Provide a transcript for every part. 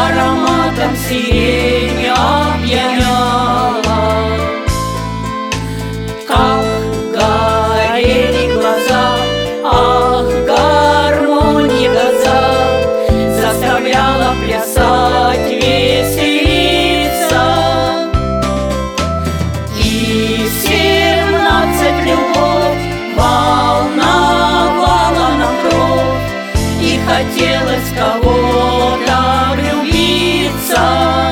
ароматом сирени опьяняла. Как горели глаза, ах, гармонии глаза, заставляла плясать, веселиться. И в 17 любовь волновала нам кровь, и хотелось кого-то влюбиться.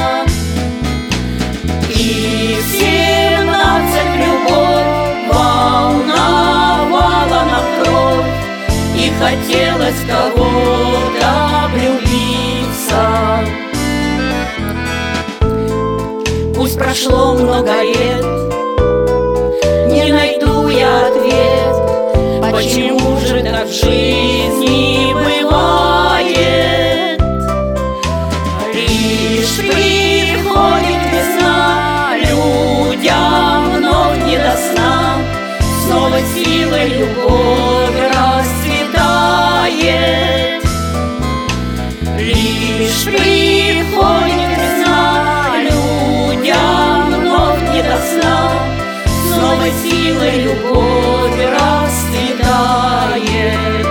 И в 17 любовь волновала нам кровь, и хотелось кого-то влюбиться. Пусть прошло много лет, не найду я ответ, почему же так в жизни бывает. Лишь приходит весна, людям вновь не до сна, с новой силой любовь расцветает. Лишь приходит весна, людям вновь не до сна, с новой силой любовь расцветает.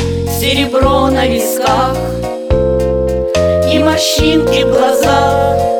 Серебро на висках и морщинки в глазах,